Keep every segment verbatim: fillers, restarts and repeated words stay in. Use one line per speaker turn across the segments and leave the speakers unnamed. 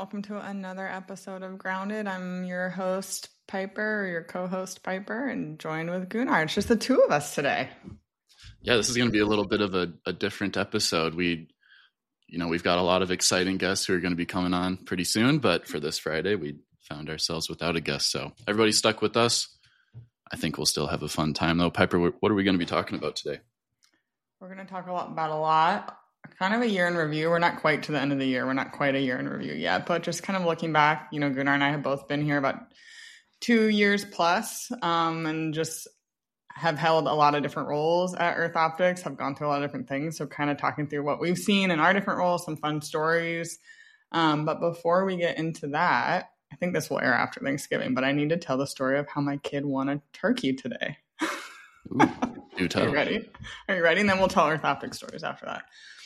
welcome to another episode of Grounded. I'm your host, Piper, or your co-host, Piper, and joined with Gunnar. It's just the two of us today.
Yeah, this is going to be a little bit of a, a different episode. We, you know, we've got a lot of exciting guests who are going to be coming on pretty soon, but for this Friday, we found ourselves without a guest. So everybody stuck with us. I think we'll still have a fun time, though. Piper, what are we going to be talking about today?
We're going to talk a lot about a lot. Kind of a year in review. We're not quite to the end of the year. We're not quite a year in review yet, but just kind of looking back, you know, Gunnar and I have both been here about two years plus, um, and just have held a lot of different roles at Earth Optics, have gone through a lot of different things. So kind of talking through what we've seen in our different roles, some fun stories. Um, but before we get into that, I think this will air after Thanksgiving, but I need to tell the story of how my kid won a turkey today.
Ooh, do tell.
Are you ready? Are you ready? And then we'll tell Earth Optics stories after that.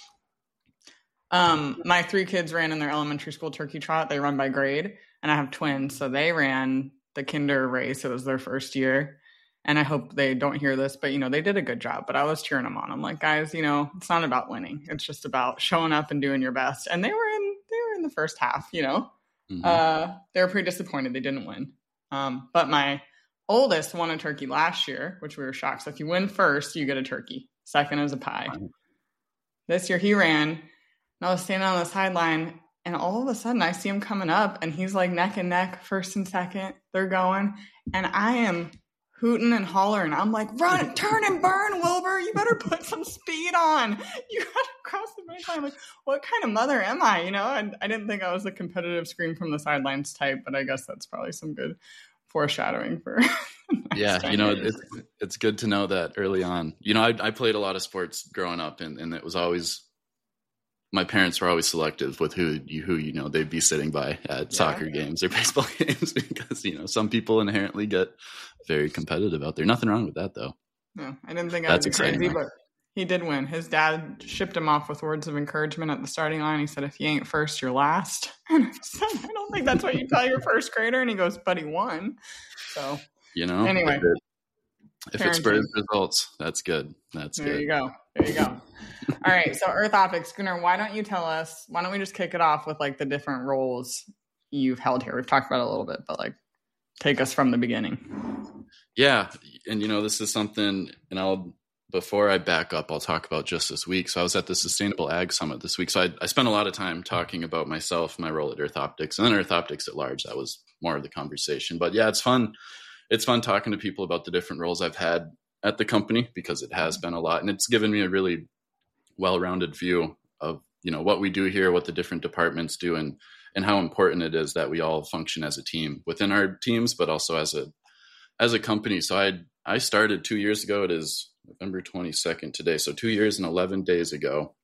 Um, my three kids ran in their elementary school turkey trot. They run by grade, and I have twins. So they ran the kinder race. It was their first year. And I hope they don't hear this, but, you know, they did a good job. But I was cheering them on. I'm like, guys, you know, it's not about winning. It's just about showing up and doing your best. And they were in, they were in the first half, you know. Mm-hmm. Uh, they were pretty disappointed they didn't win. Um, but my oldest won a turkey last year, which we were shocked. So if you win first, you get a turkey. Second is a pie. Wow. This year he ran. And I was standing on the sideline, and all of a sudden I see him coming up, and he's like neck and neck, first and second. They're going, and I am hooting and hollering. I'm like, run, turn and burn, Wilbur. You better put some speed on. You got to cross the finish line. I'm like, what kind of mother am I? You know, and I didn't think I was the competitive scream from the sidelines type, but I guess that's probably some good foreshadowing for.
Yeah, you know, it's it's good to know that early on. You know, I, I played a lot of sports growing up, and, and it was always. My parents were always selective with who you, who, you know, they'd be sitting by at yeah. soccer games or baseball games because, you know, some people inherently get very competitive out there. Nothing wrong with that, though.
No, I didn't think I was crazy, but he did win. His dad shipped him off with words of encouragement at the starting line. He said, if you ain't first, you're last. And I said, I don't think that's what you tell your first grader. And he goes, but he won. So,
you know,
anyway.
If it, if it spurs results, that's good. That's
there
good.
There you go. There you go. All right. So Earth Optics, Gunnar, why don't you tell us, why don't we just kick it off with like the different roles you've held here? We've talked about it a little bit, but like take us from the beginning.
Yeah. And, you know, this is something, and I'll, before I back up, I'll talk about just this week. So I was at the Sustainable Ag Summit this week. So I, I spent a lot of time talking about myself, my role at Earth Optics, and then Earth Optics at large. That was more of the conversation. But yeah, it's fun. It's fun talking to people about the different roles I've had at the company because it has been a lot. And it's given me a really well-rounded view of, you know, what we do here, what the different departments do, and and how important it is that we all function as a team within our teams, but also as a as a company. So I I started two years ago. It is November twenty-second today. So two years and eleven days ago.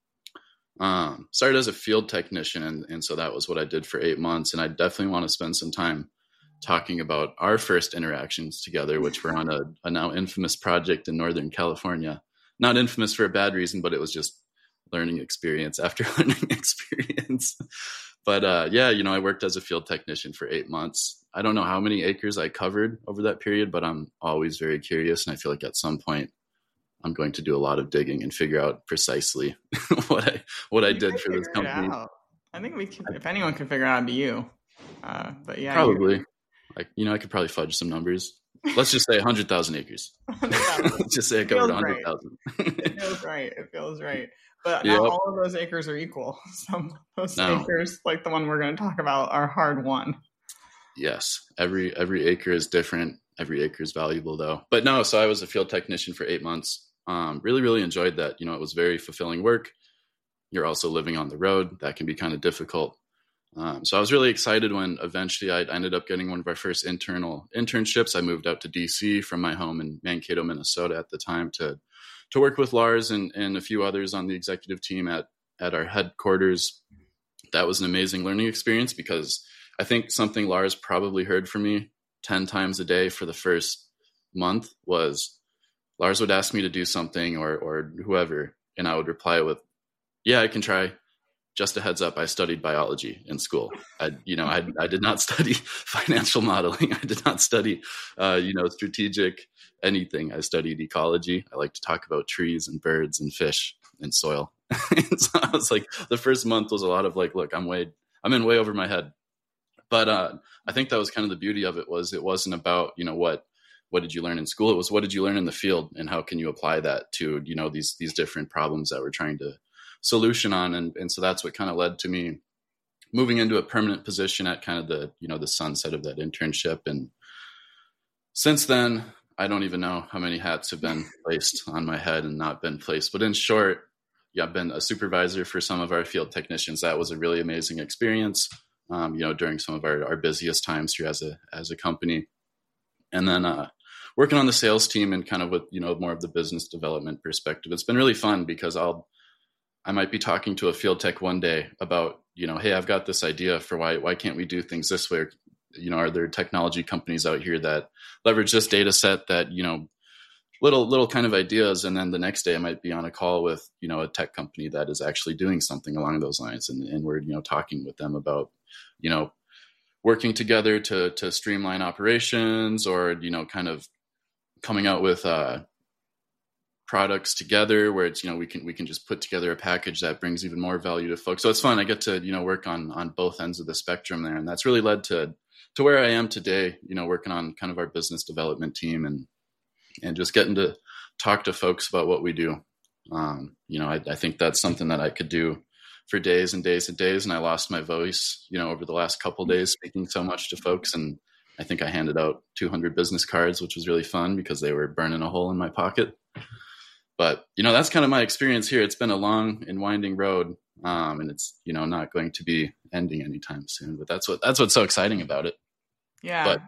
Um, started as a field technician, and, and so that was what I did for eight months. And I definitely want to spend some time talking about our first interactions together, which were on a, a now infamous project in Northern California. Not infamous for a bad reason, but it was just learning experience after learning experience. But uh, yeah, you know, I worked as a field technician for eight months. I don't know how many acres I covered over that period, but I'm always very curious. And I feel like at some point I'm going to do a lot of digging and figure out precisely what I what I did for this company.
I think we can, if anyone can figure it out, it'd be you. Uh, but yeah,
probably. Like, you know, I could probably fudge some numbers. Let's just say one hundred thousand acres. Let's just say I covered one hundred thousand.
It feels right. It feels right. But not yep. all of those acres are equal. Some of those no. acres, like the one we're going to talk about, are hard won.
Yes. Every every acre is different. Every acre is valuable, though. But no, so I was a field technician for eight months. Um, really, really enjoyed that. You know, it was very fulfilling work. You're also living on the road. That can be kind of difficult. Um, so I was really excited when eventually I ended up getting one of our first internal internships. I moved out to D C from my home in Mankato, Minnesota at the time to to work with Lars and, and a few others on the executive team at, at our headquarters. That was an amazing learning experience because I think something Lars probably heard from me ten times a day for the first month was Lars would ask me to do something or or whoever, and I would reply with, yeah, I can try. Just a heads up, I studied biology in school. I, you know, I, I did not study financial modeling. I did not study, uh, you know, strategic anything. I studied ecology. I like to talk about trees and birds and fish and soil. And so I was like, the first month was a lot of like, look, I'm way, I'm in way over my head. But uh, I think that was kind of the beauty of it, was it wasn't about, you know, what, what did you learn in school? It was, what did you learn in the field, and how can you apply that to, you know, these, these different problems that we're trying to solution on. And, and so that's what kind of led to me moving into a permanent position at kind of the, you know, the sunset of that internship. And since then, I don't even know how many hats have been placed on my head and not been placed. But in short, yeah, I've been a supervisor for some of our field technicians. That was a really amazing experience, um, you know, during some of our, our busiest times here as a, as a company. And then uh, working on the sales team and kind of with, you know, more of the business development perspective. It's been really fun because I'll, I might be talking to a field tech one day about, you know, hey, I've got this idea for why, why can't we do things this way? Or, you know, are there technology companies out here that leverage this data set that, you know, little, little kind of ideas. And then the next day I might be on a call with, you know, a tech company that is actually doing something along those lines. And, and we're, you know, talking with them about, you know, working together to, to streamline operations, or, you know, kind of coming out with, uh, products together where it's, you know, we can, we can just put together a package that brings even more value to folks. So it's fun. I get to, you know, work on, on both ends of the spectrum there. And that's really led to, to where I am today, you know, working on kind of our business development team and, and just getting to talk to folks about what we do. Um, you know, I, I think that's something that I could do for days and days and days. And I lost my voice, you know, over the last couple of days, speaking so much to folks. And I think I handed out two hundred business cards, which was really fun because they were burning a hole in my pocket. But, you know, that's kind of my experience here. It's been a long and winding road, um, and it's, you know, not going to be ending anytime soon. But that's what that's what's so exciting about it.
Yeah.
But,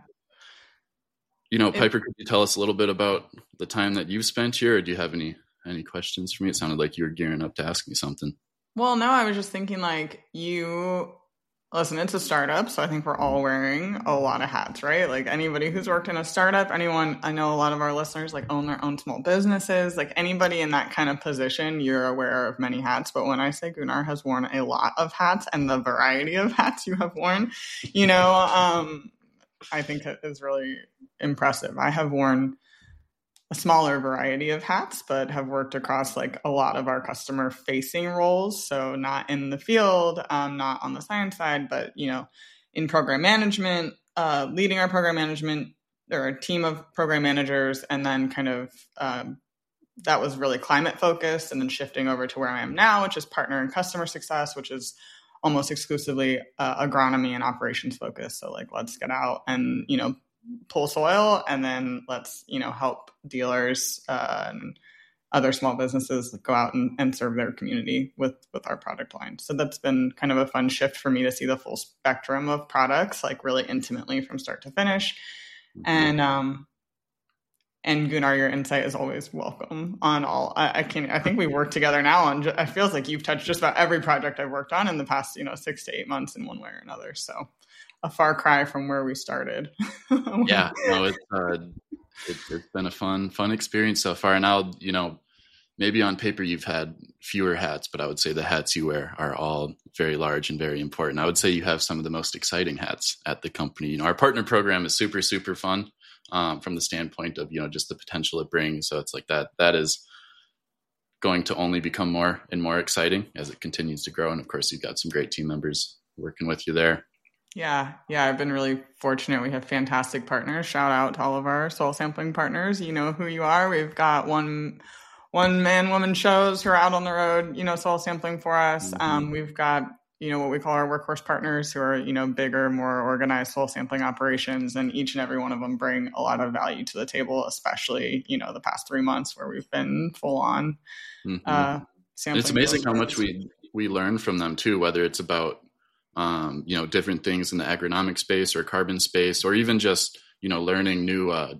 you know,
It,
Piper, could you tell us a little bit about the time that you've spent here? Or do you have any any questions for me? It sounded like you were gearing up to ask me something.
well, no, I was just thinking, like, you listen, it's a startup, so I think we're all wearing a lot of hats, right? Like, anybody who's worked in a startup, anyone, I know a lot of our listeners like own their own small businesses, like anybody in that kind of position, you're aware of many hats. But when I say Gunnar has worn a lot of hats, and the variety of hats you have worn, you know, um, I think it is really impressive. I have worn a smaller variety of hats, but have worked across like a lot of our customer facing roles. So not in the field, um, not on the science side, but, you know, in program management, uh, leading our program management, or a team of program managers. And then kind of, um, that was really climate focused, and then shifting over to where I am now, which is partner and customer success, which is almost exclusively uh, agronomy and operations focused. So like, let's get out and, you know, pull soil, and then let's, you know, help dealers uh, and other small businesses go out and, and serve their community with, with our product line. So that's been kind of a fun shift for me to see the full spectrum of products, like really intimately from start to finish. Mm-hmm. And, um, and Gunnar, your insight is always welcome on all. I, I can I think we work together now on. It feels like you've touched just about every project I've worked on in the past, you know, six to eight months in one way or another. So, a far cry from where we started.
Yeah, no, it's uh, it, it's been a fun fun experience so far. And I'll, you know, maybe on paper you've had fewer hats, but I would say the hats you wear are all very large and very important. I would say you have some of the most exciting hats at the company. You know, our partner program is super super fun. Um, from the standpoint of, you know, just the potential it brings. So it's like that, that is going to only become more and more exciting as it continues to grow. And of course, you've got some great team members working with you there.
Yeah. Yeah. I've been really fortunate. We have fantastic partners. Shout out to all of our soil sampling partners. You know who you are. We've got one, one man, woman shows who are out on the road, you know, soil sampling for us. Mm-hmm. Um, we've got, you know, what we call our workhorse partners, who are, you know, bigger, more organized soil sampling operations. And each and every one of them bring a lot of value to the table, especially, you know, the past three months where we've been full on mm-hmm. uh, sampling.
It's amazing how much we, we learn from them too, whether it's about, um, you know, different things in the agronomic space or carbon space, or even just, you know, learning new uh,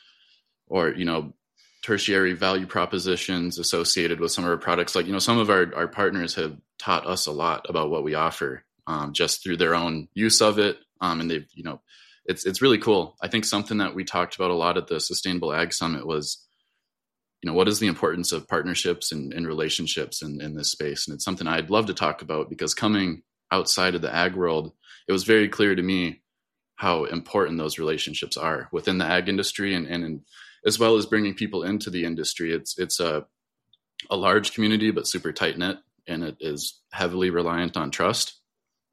or, you know, tertiary value propositions associated with some of our products. Like, you know, some of our, our partners have taught us a lot about what we offer, um, just through their own use of it. Um, and they've, you know, it's, it's really cool. I think something that we talked about a lot at the Sustainable Ag Summit was, you know, what is the importance of partnerships and, and relationships in, in this space? And it's something I'd love to talk about, because coming outside of the ag world, it was very clear to me how important those relationships are within the ag industry, and, and in, as well as bringing people into the industry. It's, it's a, a large community, but super tight knit, and it is heavily reliant on trust.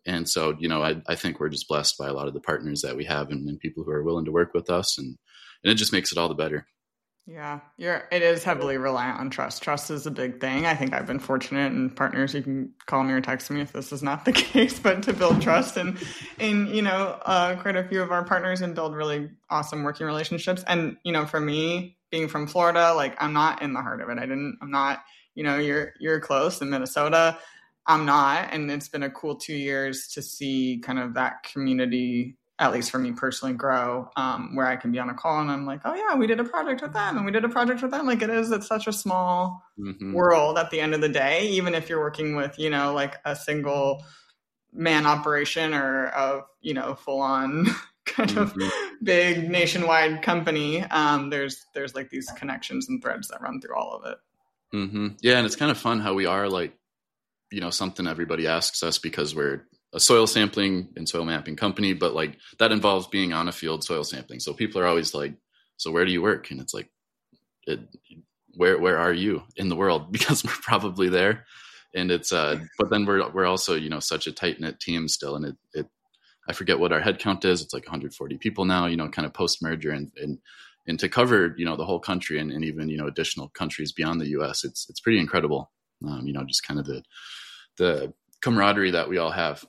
And so, you know, I, I think we're just blessed by a lot of the partners that we have and, and people who are willing to work with us. And, and it just makes it all the better.
Yeah, you're, it is heavily reliant on trust. Trust is a big thing. I think I've been fortunate, and partners, you can call me or text me if this is not the case, but to build trust in, in, you know, uh, quite a few of our partners and build really awesome working relationships. And, you know, for me being from Florida, like I'm not in the heart of it. I didn't, I'm not, you know, you're, you're close in Minnesota. I'm not. And it's been a cool two years to see kind of that community, at least for me personally, grow, um, where I can be on a call and I'm like, oh yeah, we did a project with them and we did a project with them. Like it is, it's such a small mm-hmm. world at the end of the day, even if you're working with, you know, like a single man operation or a, you know, full on kind mm-hmm. of big nationwide company. Um, there's, there's like these connections and threads that run through all of it.
Mm-hmm. Yeah. And it's kind of fun how we are like, you know, something everybody asks us because we're a soil sampling and soil mapping company, but like that involves being on a field soil sampling. So people are always like, so where do you work? And it's like, it, where, where are you in the world? Because we're probably there. And it's, uh, but then we're, we're also, you know, such a tight knit team still. And it, it, I forget what our head count is. It's like one hundred forty people now, you know, kind of post merger and, and, and to cover, you know, the whole country and, and even, you know, additional countries beyond the U S, it's, it's pretty incredible. Um, you know, just kind of the, the camaraderie that we all have.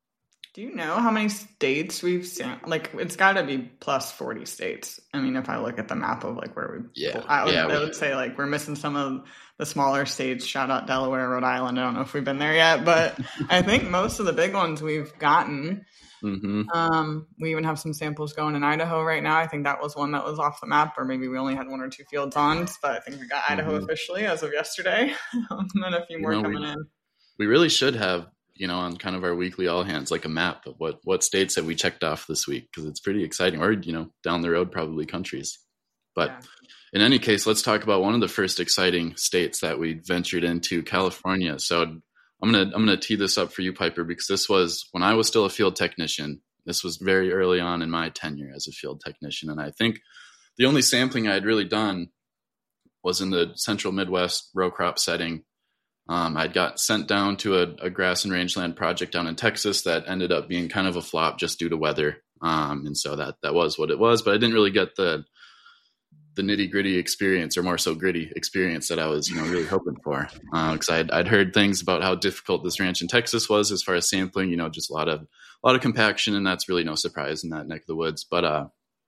Do you know how many states we've seen? Like, it's got to be plus forty states. I mean, if I look at the map of like where we,
yeah,
I would,
yeah,
I would say like we're missing some of the smaller states. Shout out Delaware, Rhode Island. I don't know if we've been there yet, but I think most of the big ones we've gotten. Mm-hmm. Um, we even have some samples going in Idaho right now. I think that was one that was off the map, or maybe we only had one or two fields on, but I think we got Idaho mm-hmm. officially as of yesterday, and then a few more you know, coming
we,
in.
We really should have, you know, on kind of our weekly all hands, like a map of what, what states have we checked off this week? Because it's pretty exciting, or, you know, down the road, probably countries. But yeah. In any case, let's talk about one of the first exciting states that we ventured into, California. So I'm going to, I'm going to tee this up for you, Piper, because this was when I was still a field technician. This was very early on in my tenure as a field technician. And I think the only sampling I had really done was in the central Midwest row crop setting. Um, I'd got sent down to a, a grass and rangeland project down in Texas that ended up being kind of a flop just due to weather. Um, and so that, that was what it was, but I didn't really get the, the nitty gritty experience, or more so gritty experience that I was, you know, really hoping for. Uh, cause I'd, I'd heard things about how difficult this ranch in Texas was as far as sampling, you know, just a lot of, a lot of compaction, and that's really no surprise in that neck of the woods. But, uh,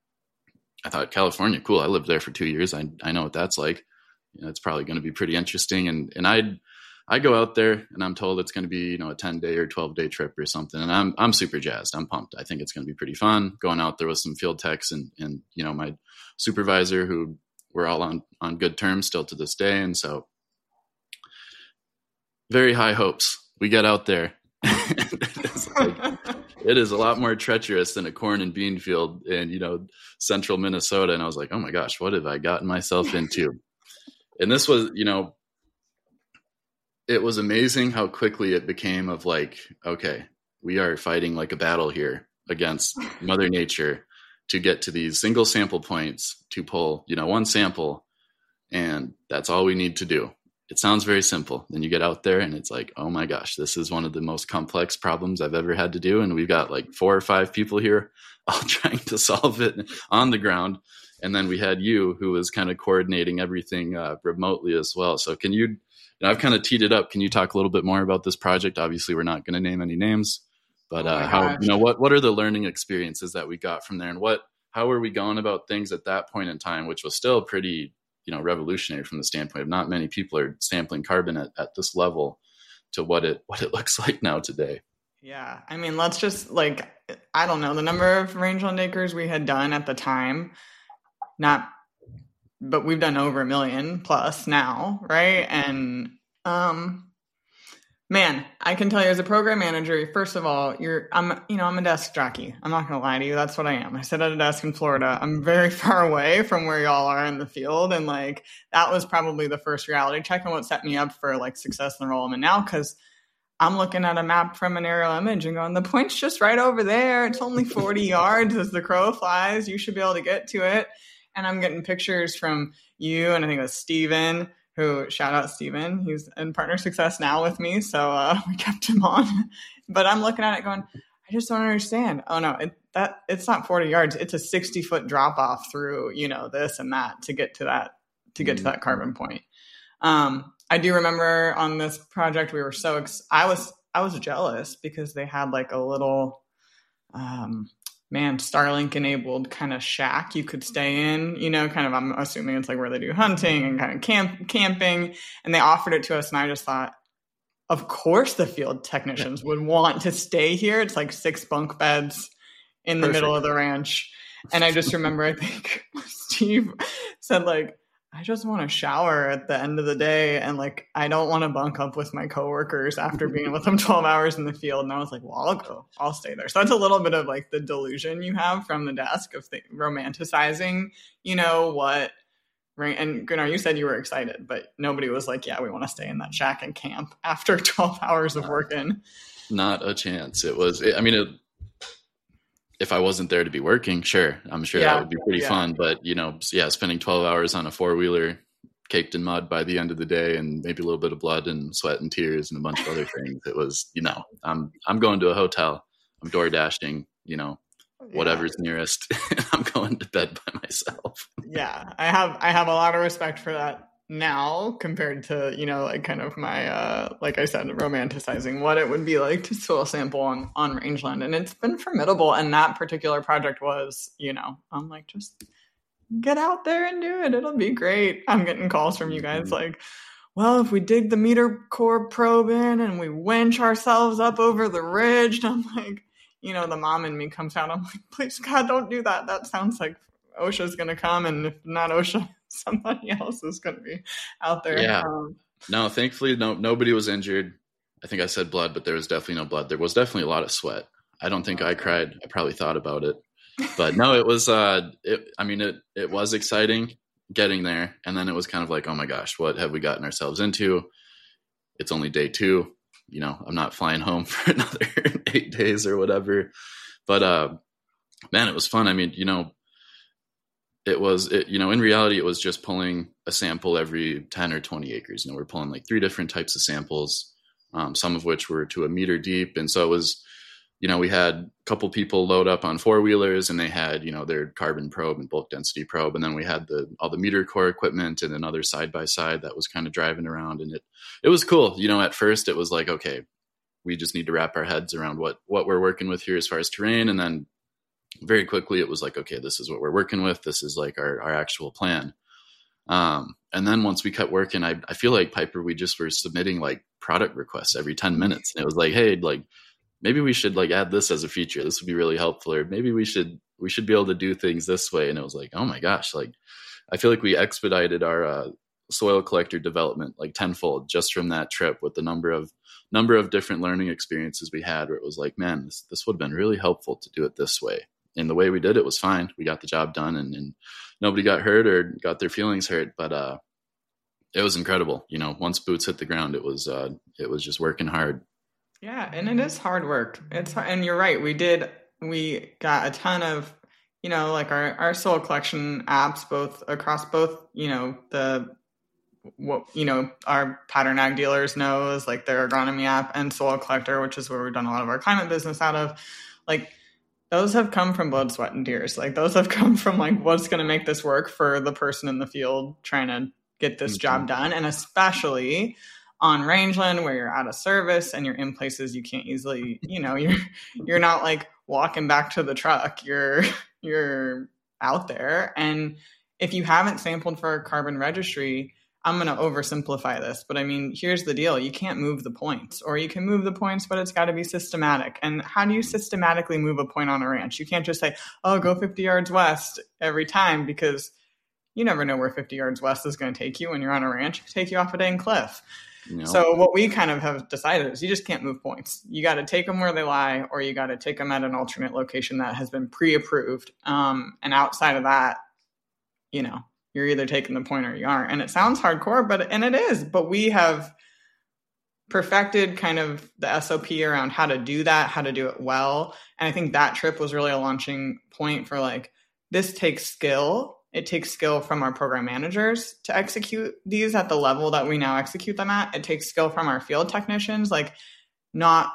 I thought California, cool. I lived there for two years. I I know what that's like. You know, it's probably going to be pretty interesting. And, and I'd, I go out there and I'm told it's going to be, you know, a ten day or twelve day trip or something. And I'm, I'm super jazzed. I'm pumped. I think it's going to be pretty fun going out there with some field techs and, and, you know, my supervisor, who we're all on, on good terms still to this day. And so very high hopes. We get out there. It's like, it is a lot more treacherous than a corn and bean field in, you know, central Minnesota. And I was like, oh my gosh, what have I gotten myself into? And this was, you know, it was amazing how quickly it became of like, okay, we are fighting like a battle here against Mother Nature to get to these single sample points to pull, you know, one sample. And that's all we need to do. It sounds very simple. Then you get out there and it's like, oh my gosh, this is one of the most complex problems I've ever had to do. And we've got like four or five people here all trying to solve it on the ground. And then we had you, who was kind of coordinating everything uh, remotely as well. So can you, you know, I've kind of teed it up. Can you talk a little bit more about this project? Obviously, we're not going to name any names, but uh, oh how, you know, what, what are the learning experiences that we got from there, and what, how are we going about things at that point in time, which was still pretty, you know, revolutionary from the standpoint of not many people are sampling carbon at, at this level to what it, what it looks like now today.
Yeah. I mean, let's just like, I don't know the number of rangeland acres we had done at the time, not, but we've done over a million plus now. Right. And, um, man, I can tell you as a program manager, first of all, you're, I'm, you know, I'm a desk jockey. I'm not going to lie to you. That's what I am. I sit at a desk in Florida. I'm very far away from where y'all are in the field. And like, that was probably the first reality check and what set me up for like success in the role I'm in now. Cause I'm looking at a map from an aerial image and going, the point's just right over there. It's only forty yards as the crow flies. You should be able to get to it. And I'm getting pictures from you, and I think it was Steven, who, shout out Steven, he's in partner success now with me. So uh, we kept him on. But I'm looking at it going, I just don't understand. Oh, no, it, that it's not forty yards. It's a sixty foot drop off through, you know, this and that to get to that, to get mm-hmm. to that carbon point. Um, I do remember on this project, we were so, ex- I was, I was jealous because they had like a little, um, man, Starlink enabled kind of shack you could stay in, you know, kind of, I'm assuming it's like where they do hunting and kind of camp camping. And they offered it to us. And I just thought, of course the field technicians would want to stay here. It's like six bunk beds in the Perfect. Middle of the ranch. And I just remember, I think Steve said like, I just want to shower at the end of the day. And like, I don't want to bunk up with my coworkers after being with them twelve hours in the field. And I was like, well, I'll go, I'll stay there. So that's a little bit of like the delusion you have from the desk of th- romanticizing, you know, what, and Gunnar, you said you were excited, but nobody was like, yeah, we want to stay in that shack and camp after twelve hours of working.
Not a chance. It was, I mean, it, if I wasn't there to be working, sure, I'm sure yeah, that would be pretty yeah. fun. But, you know, yeah, spending twelve hours on a four-wheeler caked in mud by the end of the day and maybe a little bit of blood and sweat and tears and a bunch of other things. It was, you know, I'm I'm going to a hotel. I'm door dashing, you know, whatever's yeah. nearest. I'm going to bed by myself.
Yeah, I have I have a lot of respect for that now compared to, you know, like kind of my, uh, like I said, romanticizing what it would be like to soil sample on, on rangeland. And it's been formidable. And that particular project was, you know, I'm like, just get out there and do it. It'll be great. I'm getting calls from you guys like, well, if we dig the meter core probe in and we winch ourselves up over the ridge, and I'm like, you know, the mom in me comes out. I'm like, please, God, don't do that. That sounds like OSHA's going to come. And if not OSHA, somebody else is going to be out there.
Yeah.
Um,
no, thankfully, no, nobody was injured. I think I said blood, but there was definitely no blood. There was definitely a lot of sweat. I don't think I cried. I probably thought about it, but no, it was, uh, it, I mean, it, it was exciting getting there. And then it was kind of like, oh my gosh, what have we gotten ourselves into? It's only day two. You know, I'm not flying home for another eight days or whatever, but, uh, man, it was fun. I mean, you know, it was, it, you know, in reality, it was just pulling a sample every ten or twenty acres. You know, we're pulling like three different types of samples, um, some of which were to a meter deep. And so it was, you know, we had a couple people load up on four wheelers and they had, you know, their carbon probe and bulk density probe. And then we had the, all the meter core equipment and another side by side that was kind of driving around. And it, it was cool. You know, at first it was like, okay, we just need to wrap our heads around what, what we're working with here as far as terrain. And then very quickly it was like, okay, this is what we're working with. This is like our, our actual plan. Um, and then once we kept working, I, I feel like Piper, we just were submitting like product requests every ten minutes. And it was like, hey, like, maybe we should like add this as a feature. This would be really helpful. Or maybe we should, we should be able to do things this way. And it was like, oh my gosh, like, I feel like we expedited our, uh, soil collector development like tenfold just from that trip with the number of number of different learning experiences we had where it was like, man, this, this would have been really helpful to do it this way. And the way we did it was fine. We got the job done and, and nobody got hurt or got their feelings hurt, but, uh, it was incredible. You know, once boots hit the ground, it was, uh, it was just working hard.
Yeah. And it is hard work. It's, and you're right. We did, we got a ton of, you know, like our, our soil collection apps, both across both, you know, the, what, you know, our pattern ag dealers know is like their agronomy app and soil collector, which is where we've done a lot of our climate business out of. Like, those have come from blood, sweat, and tears. Like, those have come from like, what's going to make this work for the person in the field trying to get this mm-hmm. job done. And especially on rangeland where you're out of service and you're in places you can't easily, you know, you're, you're not like walking back to the truck. You're, you're out there. And if you haven't sampled for a carbon registry, I'm going to oversimplify this, but I mean, here's the deal. You can't move the points, or you can move the points, but it's got to be systematic. And how do you systematically move a point on a ranch? You can't just say, oh, go fifty yards west every time, because you never know where fifty yards west is going to take you when you're on a ranch. It could take you off a dang cliff. No. So what we kind of have decided is you just can't move points. You got to take them where they lie, or you got to take them at an alternate location that has been pre-approved. Um, and outside of that, you know, you're either taking the point or you aren't. And it sounds hardcore, but, and it is, but we have perfected kind of the S O P around how to do that, how to do it well. And I think that trip was really a launching point for like, this takes skill it takes skill from our program managers to execute these at the level that we now execute them at. It takes skill from our field technicians. Like not,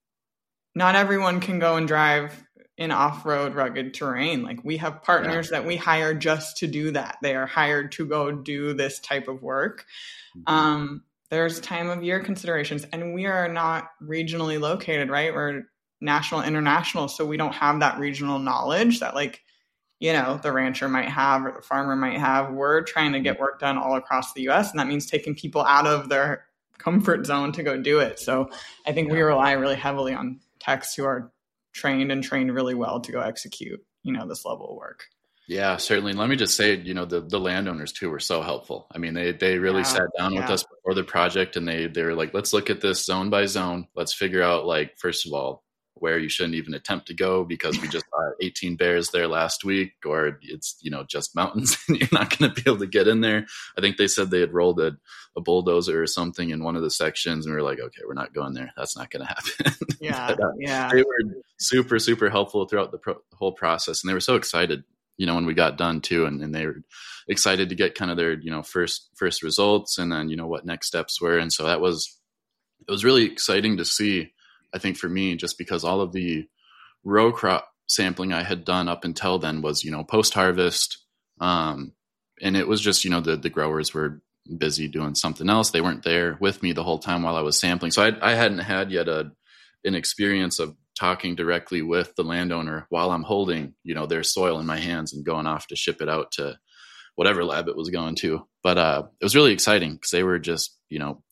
not everyone can go and drive in off-road rugged terrain. Like we have partners yeah. that we hire just to do that. They are hired to go do this type of work. Mm-hmm. Um, there's time of year considerations, and we are not regionally located, right? We're national, international. So we don't have that regional knowledge that like, you know, the rancher might have or the farmer might have. We're trying to get work done all across the U S, and that means taking people out of their comfort zone to go do it. So I think yeah. we rely really heavily on techs who are trained and trained really well to go execute, you know, this level of work.
Yeah, certainly. Let me just say, you know, the, the landowners too were so helpful. I mean, they, they really yeah, sat down yeah. with us before the project, and they, they were like, let's look at this zone by zone. Let's figure out, like, first of all, where you shouldn't even attempt to go because we just saw eighteen bears there last week, or it's, you know, just mountains and you're not going to be able to get in there. I think they said they had rolled a, a bulldozer or something in one of the sections, and we were like, okay, we're not going there. That's not going to happen.
Yeah. but, uh, yeah.
They were super, super helpful throughout the, pro- the whole process. And they were so excited, you know, when we got done too. And, and they were excited to get kind of their, you know, first, first results, and then, you know, what next steps were. And so that was, it was really exciting to see, I think, for me, just because all of the row crop sampling I had done up until then was, you know, post-harvest. Um, and it was just, you know, the, the growers were busy doing something else. They weren't there with me the whole time while I was sampling. So I, I hadn't had yet a, an experience of talking directly with the landowner while I'm holding, you know, their soil in my hands and going off to ship it out to whatever lab it was going to. But uh, it was really exciting because they were just, you know,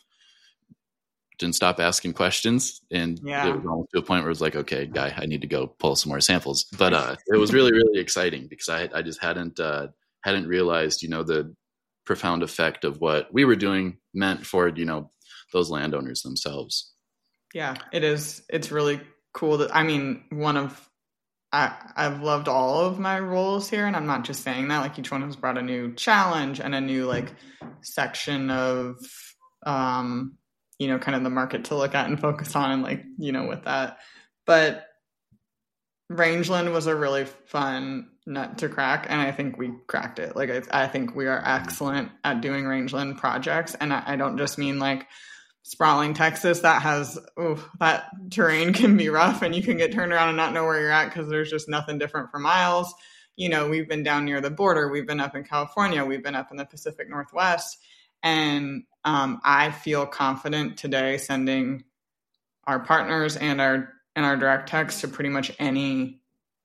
didn't stop asking questions, and yeah. it was almost to a point where it was like, okay, guy, I need to go pull some more samples. But uh, it was really, really exciting because I, I just hadn't, uh, hadn't realized, you know, the profound effect of what we were doing meant for, you know, those landowners themselves.
Yeah, it is. It's really cool that, I mean, one of, I, I've loved all of my roles here, and I'm not just saying that, like each one has brought a new challenge and a new like section of, um, you know, kind of the market to look at and focus on, and like, you know, with that. But rangeland was a really fun nut to crack, and I think we cracked it. Like, I, I think we are excellent at doing rangeland projects, and I, I don't just mean like sprawling Texas that has, oh, that terrain can be rough, and you can get turned around and not know where you're at because there's just nothing different for miles. You know, we've been down near the border, we've been up in California, we've been up in the Pacific Northwest, and um, I feel confident today sending our partners and our and our direct techs to pretty much any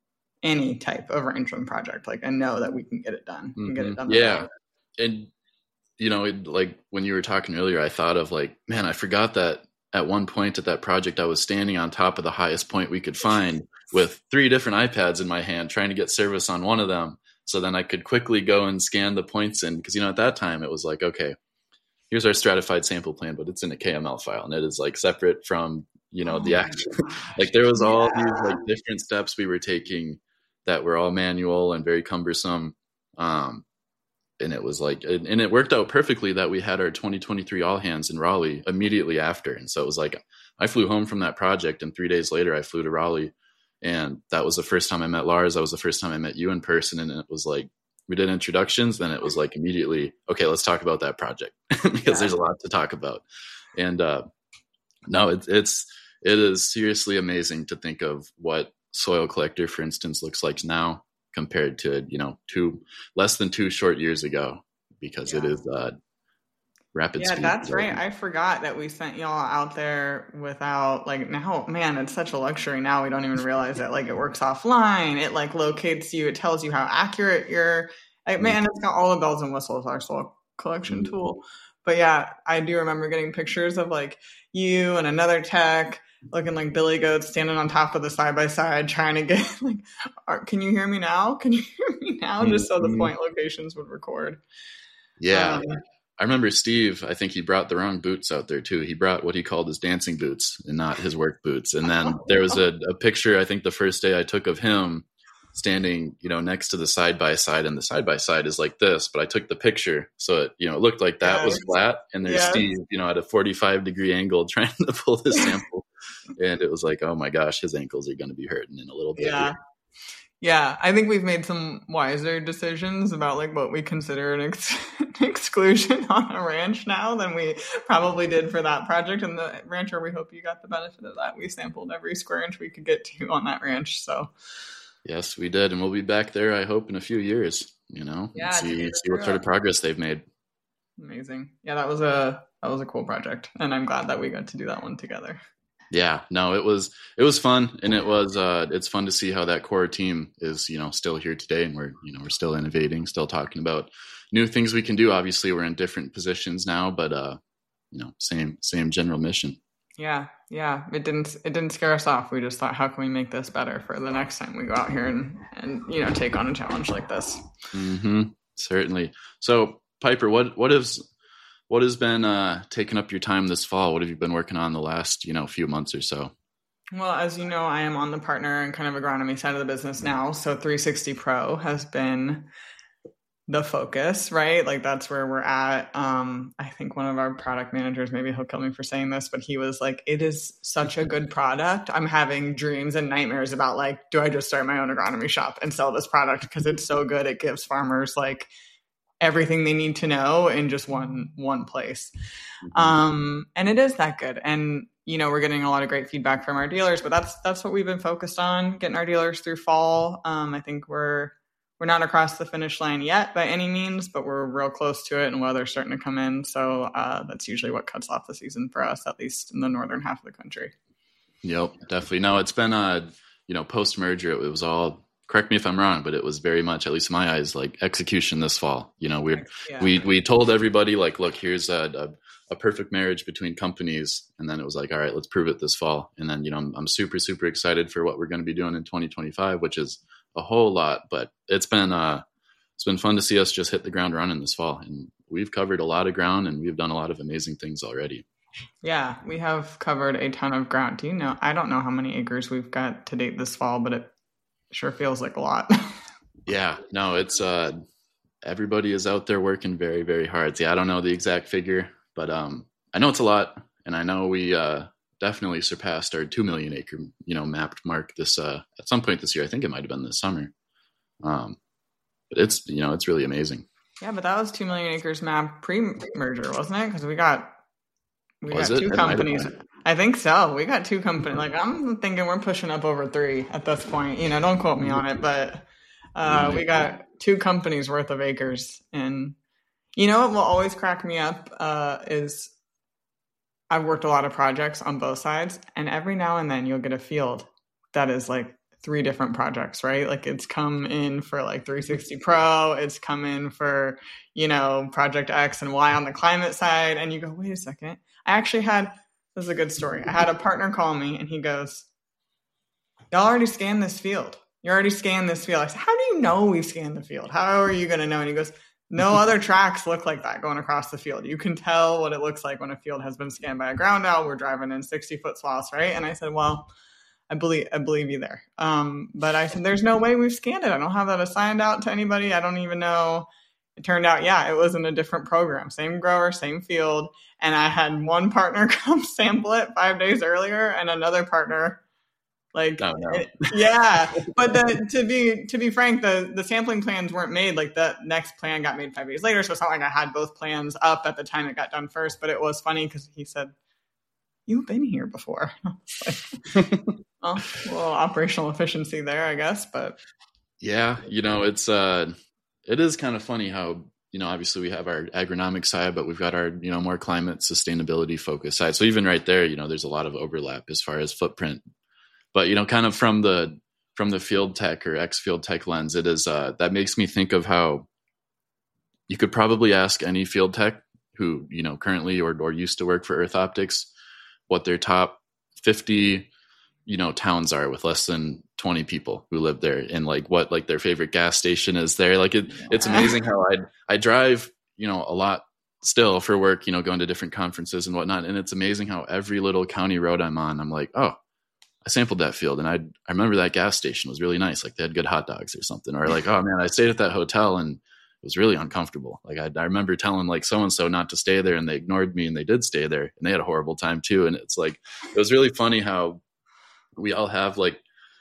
any type of rangeland project. Like, I know that we can get it done. We can get it done.
Yeah, right. And you know, it, like when you were talking earlier, I thought of like, man, I forgot that at one point at that project, I was standing on top of the highest point we could find with three different iPads in my hand, trying to get service on one of them. So then I could quickly go and scan the points in, because, you know, at that time it was like, okay, here's our stratified sample plan, but it's in a K M L file, and it is like separate from, you know, oh the actual, like there was all yeah. these like different steps we were taking that were all manual and very cumbersome. Um, and it was like, and it worked out perfectly that we had our twenty twenty-three all hands in Raleigh immediately after. And so it was like, I flew home from that project, and three days later I flew to Raleigh, and that was the first time I met Lars. That was the first time I met you in person. And it was like, we did introductions, then it was like immediately, okay, let's talk about that project because yeah. there's a lot to talk about. And uh, no, it, it's, it is seriously amazing to think of what Soil Collector, for instance, looks like now compared to, you know, two, less than two short years ago, because yeah. it is uh, rapid
yeah,
speed.
Yeah, that's right. I forgot that we sent y'all out there without, like, now, man, it's such a luxury now. We don't even realize it. Like, it works offline. It, like, locates you. It tells you how accurate you're, like, man, it's got all the bells and whistles, our soil collection mm-hmm. tool. But yeah, I do remember getting pictures of like you and another tech looking like billy goats standing on top of the side by side trying to get like, are, can you hear me now? Can you hear me now? Mm-hmm. Just so the point locations would record.
Yeah. Um, I remember Steve, I think he brought the wrong boots out there too. He brought what he called his dancing boots and not his work boots. And then there was a, a picture, I think the first day I took of him standing, you know, next to the side by side, and the side by side is like this, but I took the picture. So it, you know, it looked like that yes. was flat, and there's yes. Steve, you know, at a forty-five degree angle trying to pull this sample. And it was like, oh my gosh, his ankles are going to be hurting in a little bit.
Yeah. Yeah, I think we've made some wiser decisions about like what we consider an, ex- an exclusion on a ranch now than we probably did for that project. And the rancher, we hope you got the benefit of that. We sampled every square inch we could get to on that ranch. So
yes, we did, and we'll be back there, I hope, in a few years. You know,
yeah,
see see what sort of progress they've made.
Amazing. Yeah, that was a that was a cool project, and I'm glad that we got to do that one together.
Yeah, no, it was it was fun, and it was uh, it's fun to see how that core team is, you know, still here today, and we're you know we're still innovating, still talking about new things we can do. Obviously, we're in different positions now, but uh, you know, same same general mission.
Yeah, yeah, it didn't it didn't scare us off. We just thought, how can we make this better for the next time we go out here and and you know take on a challenge like this?
Mm-hmm. Certainly. So, Piper, what what is What has been uh, taking up your time this fall? What have you been working on the last, you know, few months or so?
Well, as you know, I am on the partner and kind of agronomy side of the business now. So three sixty Pro has been the focus, right? Like that's where we're at. Um, I think one of our product managers, maybe he'll kill me for saying this, but he was like, it is such a good product. I'm having dreams and nightmares about like, do I just start my own agronomy shop and sell this product? Because it's so good. It gives farmers like everything they need to know in just one one place. Mm-hmm. Um, and it is that good. And, you know, we're getting a lot of great feedback from our dealers, but that's that's what we've been focused on, getting our dealers through fall. Um, I think we're we're not across the finish line yet by any means, but we're real close to it, and weather's starting to come in. So uh, that's usually what cuts off the season for us, at least in the northern half of the country.
Yep, definitely. No, it's been, uh, you know, post-merger, it was all, correct me if I'm wrong, but it was very much, at least in my eyes, like execution this fall. You know, we yeah. we we told everybody like, look, here's a, a, a perfect marriage between companies, and then it was like, all right, let's prove it this fall. And then, you know, I'm, I'm super super excited for what we're going to be doing in twenty twenty-five, which is a whole lot. But it's been uh, it's been fun to see us just hit the ground running this fall, and we've covered a lot of ground, and we've done a lot of amazing things already.
Yeah, we have covered a ton of ground. Do you know? I don't know how many acres we've got to date this fall, but it sure feels like a lot.
Yeah, no, it's uh, everybody is out there working very, very hard. See, I don't know the exact figure, but um, I know it's a lot, and I know we uh, definitely surpassed our two million acre, you know, mapped mark this uh, at some point this year. I think it might have been this summer. Um, but it's you know it's really amazing.
Yeah, but that was two million acres mapped pre-merger, wasn't it? Because we got we
was
got
it?
two companies. I think so. We got two companies. Like I'm thinking we're pushing up over three at this point. You know, don't quote me on it, but uh, we got two companies worth of acres. And you know what will always crack me up uh, is I've worked a lot of projects on both sides, and every now and then you'll get a field that is like three different projects, right? Like it's come in for like three sixty Pro, it's come in for, you know, project X and Y on the climate side. And you go, wait a second. I actually had This is a good story. I had a partner call me and he goes, y'all already scanned this field. You already scanned this field. I said, how do you know we've scanned the field? How are you going to know? And he goes, no other tracks look like that going across the field. You can tell what it looks like when a field has been scanned by a ground owl. We're driving in sixty foot swaths, right? And I said, well, I believe I believe you there. Um, but I said, there's no way we've scanned it. I don't have that assigned out to anybody. I don't even know. It turned out, yeah, it was in a different program, same grower, same field. And I had one partner come sample it five days earlier and another partner like,
oh, no.
it, yeah. But the, to be, to be frank, the, the sampling plans weren't made. Like the next plan got made five days later. So it's not like I had both plans up at the time it got done first, but it was funny because he said, you've been here before. Like, well, a little operational efficiency there, I guess, but
yeah, you know, it's, uh, it is kind of funny how, you know, obviously we have our agronomic side, but we've got our, you know, more climate sustainability focused side. So even right there, you know, there's a lot of overlap as far as footprint, but, you know, kind of from the, from the field tech or ex field tech lens, it is, uh, that makes me think of how you could probably ask any field tech who, you know, currently or, or used to work for Earth Optics, what their top fifty, you know, towns are with less than twenty people who live there, and like what like their favorite gas station is there. Like it, it's amazing how I I drive, you know, a lot still for work, you know, going to different conferences and whatnot. And it's amazing how every little county road I'm on, I'm like, oh, I sampled that field, and I I remember that gas station was really nice. Like they had good hot dogs or something, or like, oh man, I stayed at that hotel and it was really uncomfortable. Like I, I remember telling like so-and-so not to stay there, and they ignored me, and they did stay there, and they had a horrible time too. And it's like, it was really funny how we all have like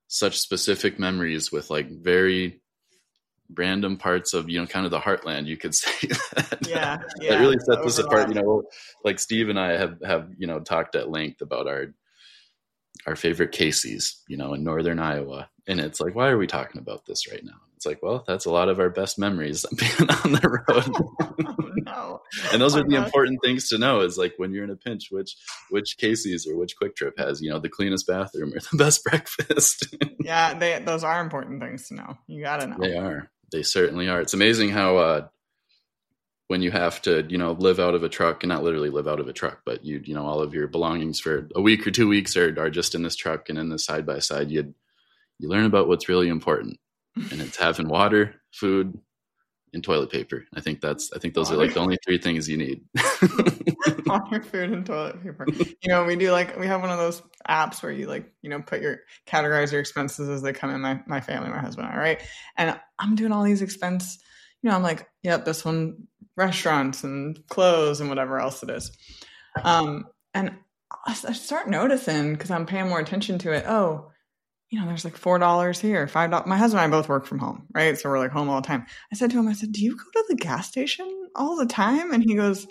such specific memories with like very random parts of, you know, kind of the heartland, you could say that.
Yeah, yeah.
That really sets us apart. You know, like Steve and I have, have, you know, talked at length about our, our favorite Casey's, you know, in Northern Iowa. And it's like, why are we talking about this right now? It's like, well, that's a lot of our best memories being on the road.
Oh, no.
And those
oh,
are the
God.
important things to know, is like when you're in a pinch, which, which Casey's or which Quick Trip has, you know, the cleanest bathroom or the best breakfast.
Yeah. They, those are important things to know. You got to know.
They are. They certainly are. It's amazing how, uh, when you have to, you know, live out of a truck, and not literally live out of a truck, but you, you know, all of your belongings for a week or two weeks are, are just in this truck and in this side by side, you you learn about what's really important, and it's having water, food, and toilet paper. I think that's, I think those water. are like the only three things you need.
Water, food, and toilet paper. You know, we do like, we have one of those apps where you like, you know, put your, categorize your expenses as they come in, my, my family, my husband and I, right? And I'm doing all these expense, you know, I'm like, yep, this one, restaurants and clothes and whatever else it is. Um, and I start noticing, because I'm paying more attention to it. Oh, you know, there's like four dollars here, five dollars. My husband and I both work from home, right? So we're like home all the time. I said to him, I said, do you go to the gas station all the time? And he goes,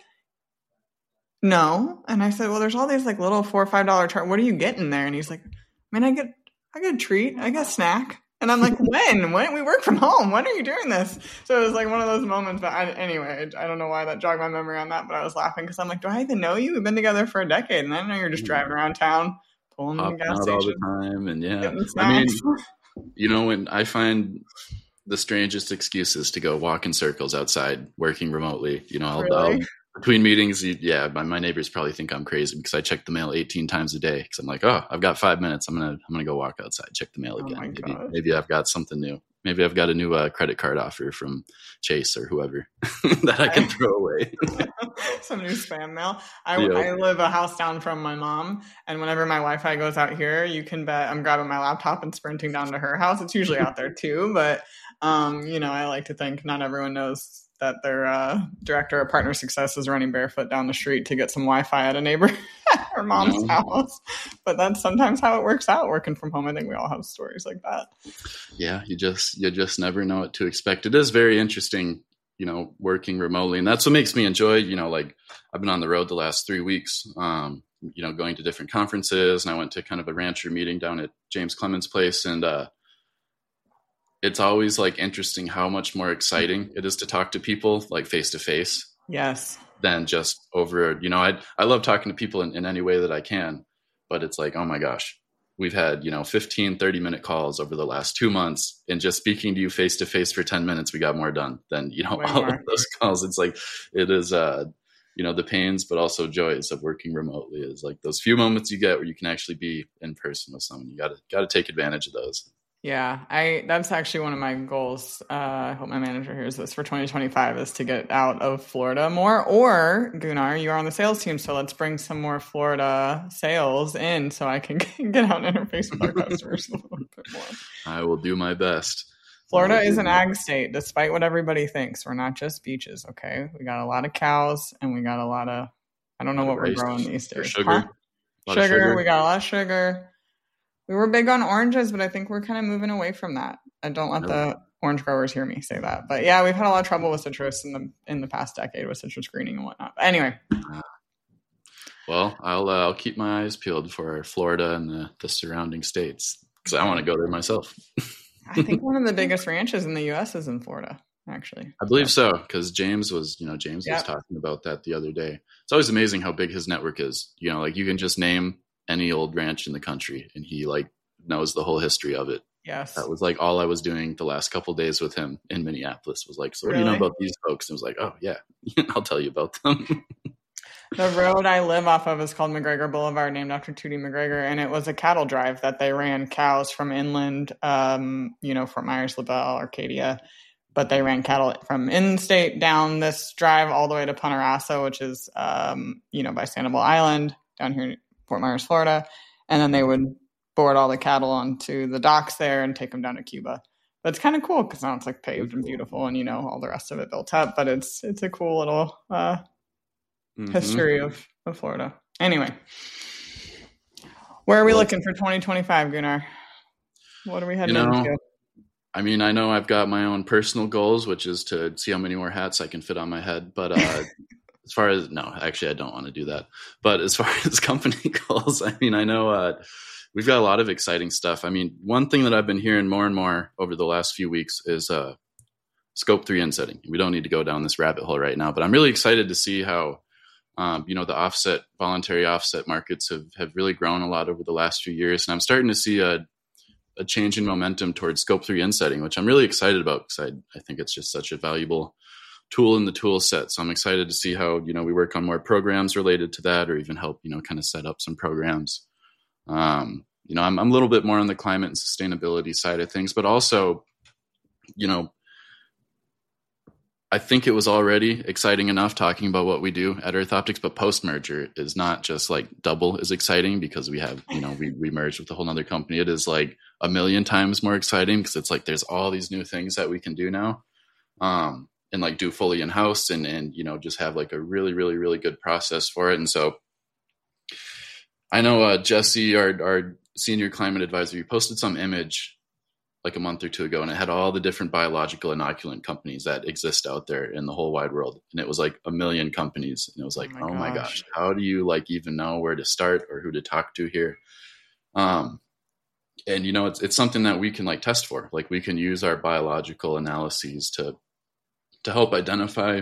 no. And I said, well, there's all these like little four or five dollar chart. What are you getting there? And he's like, I mean, I get, I get a treat. I get a snack. And I'm like, when? When? We work from home. When are you doing this? So it was like one of those moments. But I, anyway, I don't know why that jogged my memory on that, but I was laughing because I'm like, do I even know you? We've been together for a decade, and I know you're just driving around town, pulling in the gas station
all the time. And yeah, I mean, you know, when I find the strangest excuses to go walk in circles outside working remotely, you know, I'll, really? I'll between meetings, yeah, my, my neighbors probably think I'm crazy because I check the mail eighteen times a day. Because I'm like, oh, I've got five minutes. I'm gonna I'm gonna go walk outside, check the mail again. Oh maybe maybe I've got something new. Maybe I've got a new uh, credit card offer from Chase or whoever that I can throw away.
Some new spam mail. I, yeah. I live a house down from my mom, and whenever my Wi-Fi goes out here, you can bet I'm grabbing my laptop and sprinting down to her house. It's usually out there too, but um, you know, I like to think not everyone knows that their uh, director of partner success is running barefoot down the street to get some Wi-Fi at a neighbor at her mom's no. house. But that's sometimes how it works out working from home. I think we all have stories like that.
Yeah, you just you just never know what to expect. It is very interesting, you know, working remotely, and that's what makes me enjoy. You know, like I've been on the road the last three weeks. Um, you know, going to different conferences, and I went to kind of a rancher meeting down at James Clemens' place, and uh, it's always like interesting how much more exciting it is to talk to people like face to face.
Yes.
Than just over, you know, I, I love talking to people in, in any way that I can, but it's like, oh my gosh, we've had, you know, fifteen, thirty minute calls over the last two months and just speaking to you face to face for ten minutes, we got more done than, you know, Way all more. Of those calls. It's like, it is, uh, you know, the pains, but also joys of working remotely is like those few moments you get where you can actually be in person with someone. You gotta, gotta take advantage of those.
Yeah, I that's actually one of my goals. Uh, I hope my manager hears this for twenty twenty-five is to get out of Florida more. Or Gunnar, you are on the sales team, so let's bring some more Florida sales in so I can get out and interface with our customers a little bit more.
I will do my best.
Florida is an ag state, despite what everybody thinks. We're not just beaches, okay? We got a lot of cows, and we got a lot of I don't know what we're growing these days.
Sugar,
huh? sugar, sugar. We got a lot of sugar. We were big on oranges, but I think we're kind of moving away from that. I don't let the orange growers hear me say that. But yeah, we've had a lot of trouble with citrus in the in the past decade with citrus greening and whatnot. But anyway.
Well, I'll uh, I'll keep my eyes peeled for Florida and the, the surrounding states because I want to go there myself.
I think one of the biggest ranches in the U S is in Florida, actually.
I believe so, because James was, you know, James yep. was talking about that the other day. It's always amazing how big his network is. You know, like you can just name any old ranch in the country and he like knows the whole history of it.
Yes.
That was like all I was doing the last couple of days with him in Minneapolis was like, so what
really?
do you know about these folks? And it was like, oh yeah, I'll tell you about them.
The road I live off of is called McGregor Boulevard, named after Tootie McGregor. And it was a cattle drive that they ran cows from inland, um, you know, Fort Myers, LaBelle, Arcadia. But they ran cattle from in-state down this drive all the way to Punta Rassa, which is, um, you know, by Sanibel Island down here in Fort Myers, Florida. And then they would board all the cattle onto the docks there and take them down to Cuba. But it's kind of cool because now it's like paved and beautiful and, you know, all the rest of it built up. But it's it's a cool little uh, mm-hmm. history of, of Florida. Anyway, where are we looking for twenty twenty-five, Gunnar? What are we heading
You know,
into?
I mean, I know I've got my own personal goals, which is to see how many more hats I can fit on my head. But uh, as far as, no, actually, I don't want to do that. But as far as company goals, I mean, I know uh, we've got a lot of exciting stuff. I mean, one thing that I've been hearing more and more over the last few weeks is uh, scope three insetting. We don't need to go down this rabbit hole right now, but I'm really excited to see how, um, you know, the offset, voluntary offset markets have, have really grown a lot over the last few years. And I'm starting to see a a change in momentum towards scope three insetting, which I'm really excited about because I, I think it's just such a valuable tool in the tool set. So I'm excited to see how, you know, we work on more programs related to that, or even help, you know, kind of set up some programs. Um, you know, I'm, I'm a little bit more on the climate and sustainability side of things, but also, you know, I think it was already exciting enough talking about what we do at Earth Optics, but post-merger is not just like double as exciting because we have, you know, we, we merged with a whole nother company. It is like a million times more exciting because it's like there's all these new things that we can do now, um, and like do fully in-house and, and, you know, just have like a really, really, really good process for it. And so I know uh, Jesse, our, our senior climate advisor, you posted some image like a month or two ago, and it had all the different biological inoculant companies that exist out there in the whole wide world. And it was like a million companies. And it was like, oh my, oh my gosh, how do you like even know where to start or who to talk to here? Um, and you know, it's, it's something that we can like test for. Like we can use our biological analyses to, to help identify,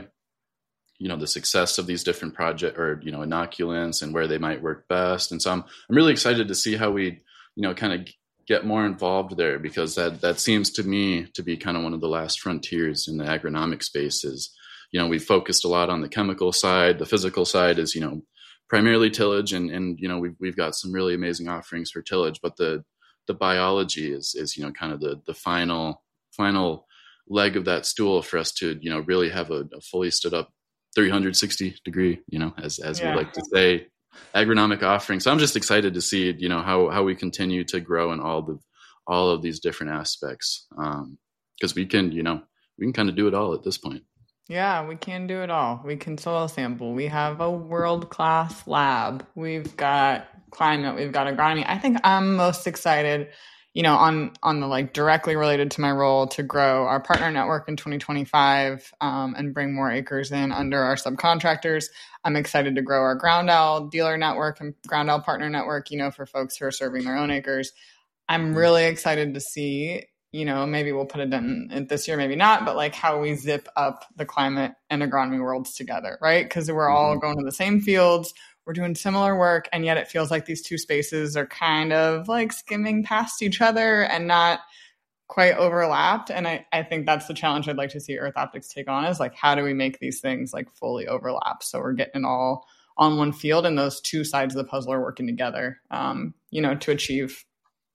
you know, the success of these different project or, you know, inoculants and where they might work best. And so I'm, I'm really excited to see how we, you know, kind of get more involved there, because that that seems to me to be kind of one of the last frontiers in the agronomic space. Is, you know, we've focused a lot on the chemical side. The physical side is, you know, primarily tillage, and and you know we've we've got some really amazing offerings for tillage, but the the biology is is you know kind of the the final final leg of that stool for us to, you know, really have a, a fully stood up three hundred sixty degree, you know, as as yeah. we like to say, agronomic offering. So I'm just excited to see, you know, how, how we continue to grow in all the, all of these different aspects. Um, cause we can, you know, we can kind of do it all at this point.
Yeah, we can do it all. We can soil sample. We have a world-class lab. We've got climate. We've got agronomy. I think I'm most excited, you know, on, on the like directly related to my role to grow our partner network in twenty twenty-five um, and bring more acres in under our subcontractors. I'm excited to grow our ground owl dealer network and ground owl partner network, you know, for folks who are serving their own acres. I'm really excited to see, you know, maybe we'll put a dent in it this year, maybe not, but like how we zip up the climate and agronomy worlds together, right? Because we're all mm-hmm. going to the same fields. We're doing similar work, and yet it feels like these two spaces are kind of like skimming past each other and not quite overlapped. And I, I think that's the challenge I'd like to see Earth Optics take on, is like, how do we make these things like fully overlap? So we're getting it all on one field, and those two sides of the puzzle are working together, um, you know, to achieve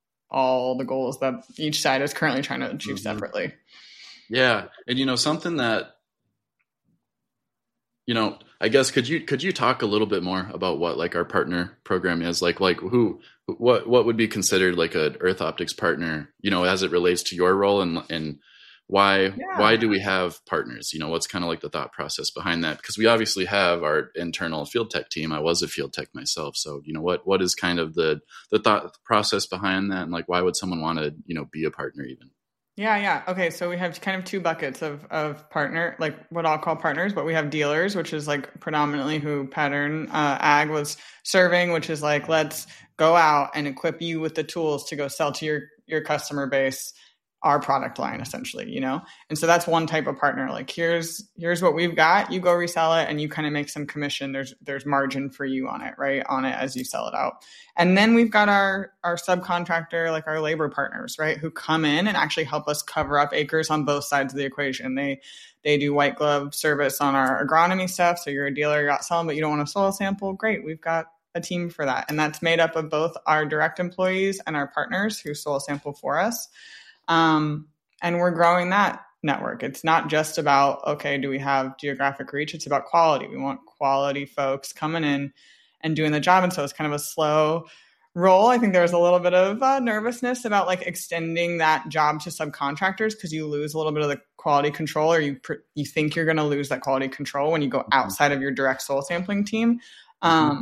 all the goals that each side is currently trying to achieve mm-hmm. separately.
Yeah. And, you know, something that, you know, I guess, could you, could you talk a little bit more about what like our partner program is like, like who, what, what would be considered like a Earth Optics partner, you know, as it relates to your role, and, and why, yeah. why do we have partners? You know, what's kind of like the thought process behind that? Because we obviously have our internal field tech team. I was a field tech myself. So, you know, what, what is kind of the, the thought process behind that? And like, why would someone want to, you know, be a partner even?
Yeah, yeah. Okay, so we have kind of two buckets of, of partner, like what I'll call partners, but we have dealers, which is like predominantly who Pattern uh, Ag was serving, which is like, let's go out and equip you with the tools to go sell to your, your customer base our product line, essentially, you know? And so that's one type of partner. Like, here's, here's what we've got, you go resell it, and you kind of make some commission. There's, there's margin for you on it, right? On it as you sell it out. And then we've got our, our subcontractor, like our labor partners, right? Who come in and actually help us cover up acres on both sides of the equation. They, they do white glove service on our agronomy stuff. So you're a dealer, you're out selling, but you don't want a soil sample. Great. We've got a team for that. And that's made up of both our direct employees and our partners who soil sample for us. Um, and we're growing that network. It's not just about, okay, do we have geographic reach? It's about quality. We want quality folks coming in and doing the job. And so it's kind of a slow roll. I think there was a little bit of uh, nervousness about like extending that job to subcontractors, because you lose a little bit of the quality control, or you pr- you think you're going to lose that quality control when you go outside of your direct soil sampling team. Um,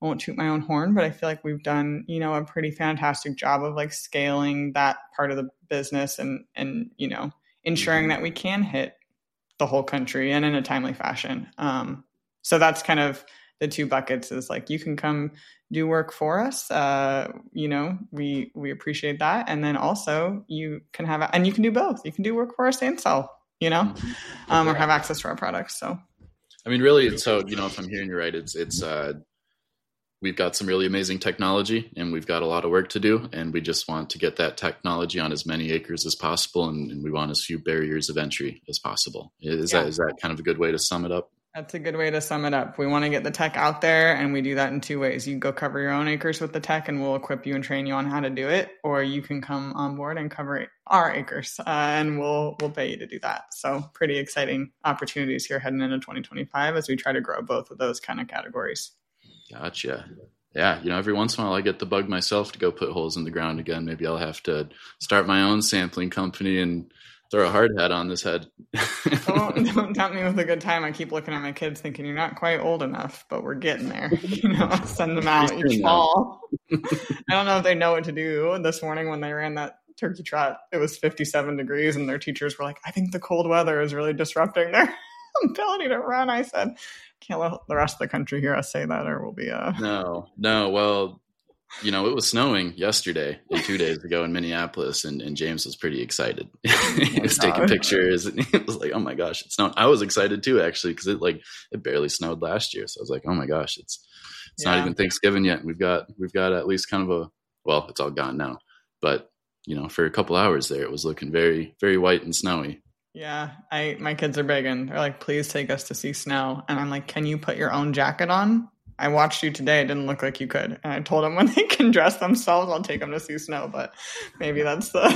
I won't toot my own horn, but I feel like we've done, you know, a pretty fantastic job of like scaling that part of the business and, and, you know, ensuring that we can hit the whole country and in a timely fashion. Um, so that's kind of the two buckets is like, you can come do work for us. Uh, you know, we, we appreciate that. And then also you can have, and you can do both. You can do work for us and sell, you know, um, or have access to our products. So,
I mean, really, so, you know, if I'm hearing you right, it's, it's, uh, we've got some really amazing technology and we've got a lot of work to do. And we just want to get that technology on as many acres as possible. And, and we want as few barriers of entry as possible. Is yeah. that, is that kind of a good way to sum it up?
That's a good way to sum it up. We want to get the tech out there, and we do that in two ways. You go cover your own acres with the tech, and we'll equip you and train you on how to do it, or you can come on board and cover our acres, uh, and we'll we'll pay you to do that. So pretty exciting opportunities here heading into twenty twenty-five as we try to grow both of those kind of categories.
Gotcha. Yeah, you know, every once in a while I get the bug myself to go put holes in the ground again. Maybe I'll have to start my own sampling company and throw a hard hat on this head.
don't, don't tempt me with a good time. I keep looking at my kids thinking you're not quite old enough, but we're getting there. You know, I send them out each fall. I don't know if they know what to do. This morning when they ran that turkey trot, it was fifty-seven degrees and their teachers were like, I think the cold weather is really disrupting their ability to run. I said, can't let the rest of the country hear us say that or we'll be uh
no no well you know, it was snowing yesterday and two days ago in Minneapolis, and, and James was pretty excited. He was oh taking pictures, and he was like, "Oh my gosh, it's snowing!" I was excited too, actually, because it like it barely snowed last year. So I was like, "Oh my gosh, it's it's yeah. not even Thanksgiving yet. We've got we've got at least kind of a well, it's all gone now, but you know, for a couple hours there, it was looking very very white and snowy."
Yeah, I my kids are big, and they're like, "Please take us to see snow." And I'm like, "Can you put your own jacket on? I watched you today. It didn't look like you could." And I told them when they can dress themselves, I'll take them to see snow. But maybe that's the,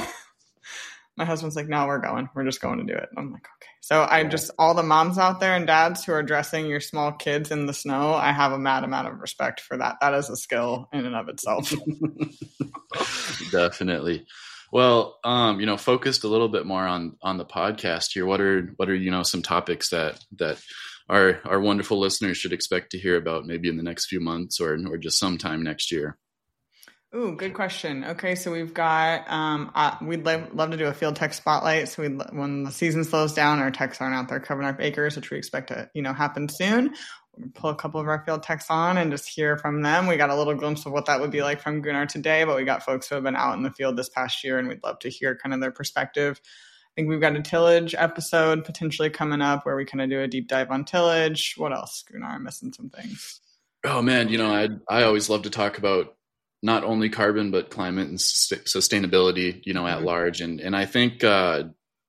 my husband's like, no, we're going. We're just going to do it. I'm like, okay. So I just, all the moms out there and dads who are dressing your small kids in the snow, I have a mad amount of respect for that. That is a skill in and of itself.
Definitely. Well, um, you know, focused a little bit more on, on the podcast here. What are, what are, you know, some topics that, that, Our our wonderful listeners should expect to hear about maybe in the next few months or or just sometime next year?
Ooh, good question. Okay, so we've got um, uh, we'd love, love to do a field tech spotlight. So we when the season slows down, our techs aren't out there covering our acres, which we expect to you know happen soon. We'll pull a couple of our field techs on and just hear from them. We got a little glimpse of what that would be like from Gunnar today, but we got folks who have been out in the field this past year, and we'd love to hear kind of their perspective. I think we've got a tillage episode potentially coming up where we kind of do a deep dive on tillage. What else, Gunnar? I'm missing some things.
Oh man, you know, I I always love to talk about not only carbon but climate and sustainability, you know, at mm-hmm. large. And and I think uh,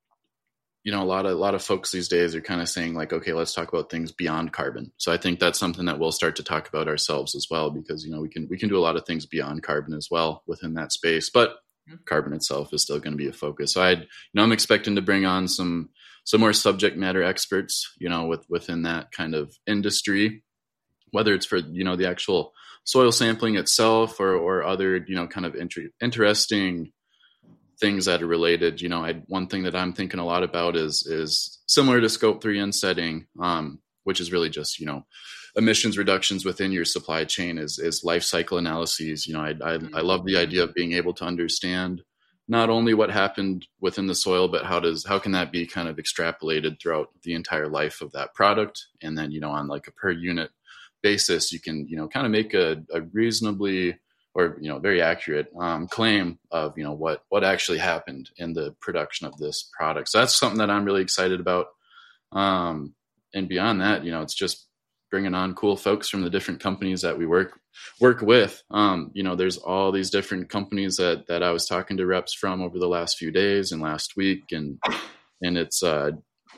you know a lot of a lot of folks these days are kind of saying like, okay, let's talk about things beyond carbon. So I think that's something that we'll start to talk about ourselves as well, because you know we can we can do a lot of things beyond carbon as well within that space, but carbon itself is still going to be a focus. So I, you know, I'm expecting to bring on some, some more subject matter experts, you know, with, within that kind of industry, whether it's for, you know, the actual soil sampling itself or, or other, you know, kind of inter- interesting things that are related. You know, I, one thing that I'm thinking a lot about is, is similar to scope three and setting, um, which is really just, you know, emissions reductions within your supply chain is, is life cycle analyses. You know, I, I, I love the idea of being able to understand not only what happened within the soil, but how does, how can that be kind of extrapolated throughout the entire life of that product? And then, you know, on like a per unit basis, you can, you know, kind of make a, a reasonably or, you know, very accurate um, claim of, you know, what, what actually happened in the production of this product. So that's something that I'm really excited about. Um, and beyond that, you know, it's just bringing on cool folks from the different companies that we work work with. Um, you know, there's all these different companies that that I was talking to reps from over the last few days and last week, and and it's. Uh,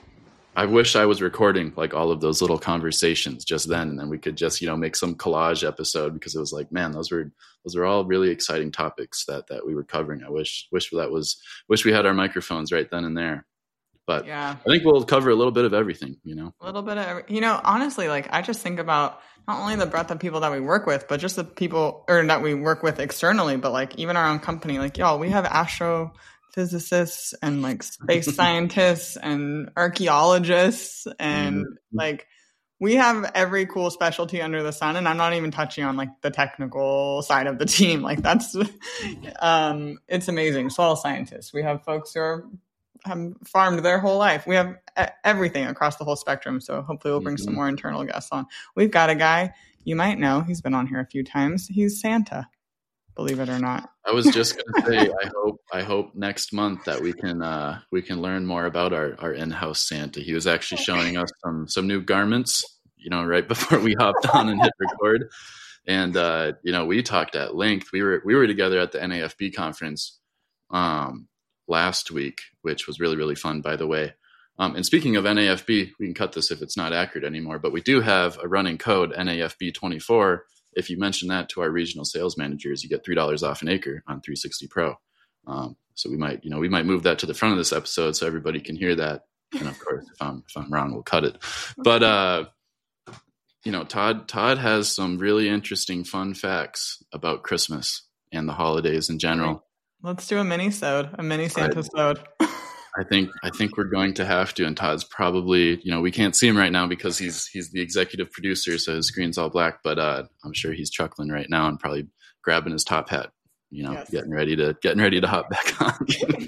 I wish I was recording like all of those little conversations just then, and then we could just you know make some collage episode, because it was like, man, those were those are all really exciting topics that that we were covering. I wish wish that was wish we had our microphones right then and there. But yeah. I think we'll cover a little bit of everything, you know,
a little bit of, every, you know, honestly, like I just think about not only the breadth of people that we work with, but just the people or that we work with externally, but like even our own company, like y'all, we have astrophysicists and like space scientists and archaeologists and mm-hmm. like we have every cool specialty under the sun, and I'm not even touching on like the technical side of the team. Like that's, um, it's amazing. Soil scientists. We have folks who are, have farmed their whole life. We have everything across the whole spectrum. So hopefully we'll bring mm-hmm. some more internal guests on. We've got a guy you might know. He's been on here a few times. He's Santa. Believe it or not.
I was just going to say, I hope, I hope next month that we can, uh, we can learn more about our, our in-house Santa. He was actually showing us some, some new garments, you know, right before we hopped on and hit record. And, uh, you know, we talked at length. We were, we were together at the N A F B conference, um, last week, which was really, really fun, by the way. Um, and speaking of N A F B, we can cut this if it's not accurate anymore, but we do have a running code, N A F B twenty-four. If you mention that to our regional sales managers, you get three dollars off an acre on three sixty Pro. Um, so we might, you know, we might move that to the front of this episode so everybody can hear that. And of course, if I'm, if I'm wrong, we'll cut it. But, uh, you know, Todd, Todd has some really interesting fun facts about Christmas and the holidays in general.
Let's do a mini-sode, a mini Santa-sode.
I think I think we're going to have to, and Todd's probably, you know, we can't see him right now because he's he's the executive producer, so his screen's all black. But uh, I'm sure he's chuckling right now and probably grabbing his top hat, you know, yes. getting ready to getting ready to hop back on.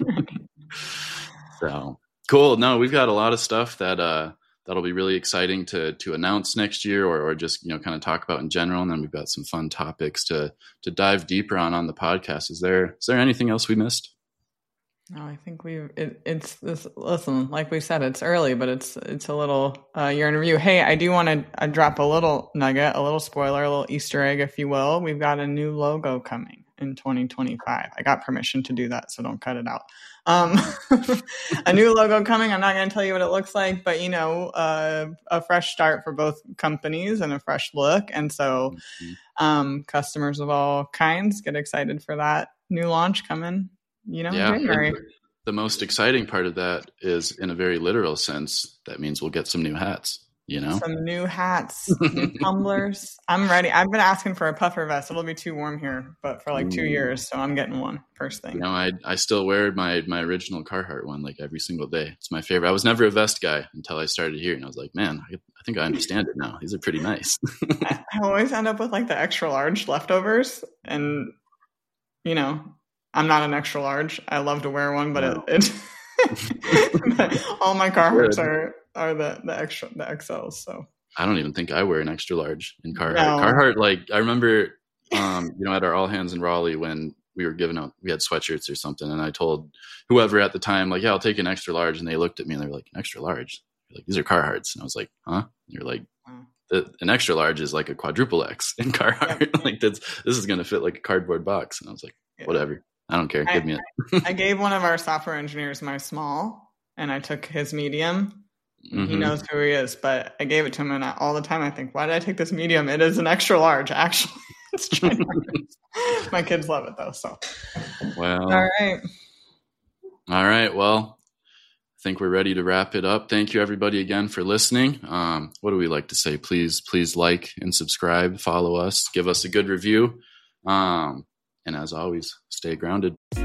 So cool. No, we've got a lot of stuff that uh, that'll be really exciting to to announce next year, or or just, you know, kind of talk about in general. And then we've got some fun topics to to dive deeper on on the podcast. Is there is there anything else we missed?
No, I think we it, it's this. Listen, like we said, it's early, but it's it's a little uh, year in review. Hey, I do want to uh, drop a little nugget, a little spoiler, a little Easter egg, if you will. We've got a new logo coming in twenty twenty-five. I got permission to do that, so don't cut it out. Um, a new logo coming. I'm not going to tell you what it looks like, but you know, uh, a fresh start for both companies and a fresh look. And so, mm-hmm. um, customers of all kinds get excited for that new launch coming. You know,
yeah,
January.
The most exciting part of that is, in a very literal sense, that means we'll get some new hats, you know?
Some new hats, new tumblers. I'm ready. I've been asking for a puffer vest. It'll be too warm here, but for like Ooh. two years. So I'm getting one first thing.
You know, I I still wear my, my original Carhartt one like every single day. It's my favorite. I was never a vest guy until I started here. And I was like, man, I, I think I understand it now. These are pretty nice.
I, I always end up with like the extra large leftovers. And, you know, I'm not an extra large. I love to wear one, but no. it, it all my Carhartts are, are the, the extra, the X Ls. So
I don't even think I wear an extra large in Carhartt.
No.
Carhartt, like I remember, um, you know, at our all hands in Raleigh when we were giving out, we had sweatshirts or something. And I told whoever at the time, like, yeah, I'll take an extra large. And they looked at me and they were like, an extra large? Like, these are Carhartts. And I was like, huh? And you're like, wow. the, an extra large is like a quadruple X in Carhartt. Yep. Like that's, this is going to fit like a cardboard box. And I was like, yeah. whatever. I don't care. Give
I,
me it.
I gave one of our software engineers my small, and I took his medium. Mm-hmm. He knows who he is, but I gave it to him, and I, all the time I think, why did I take this medium? It is an extra large, actually. It's ginormous. My kids love it, though. So,
well,
all right.
All right. Well, I think we're ready to wrap it up. Thank you, everybody, again for listening. Um, what do we like to say? Please, please like and subscribe, follow us, give us a good review. Um, And as always, stay grounded.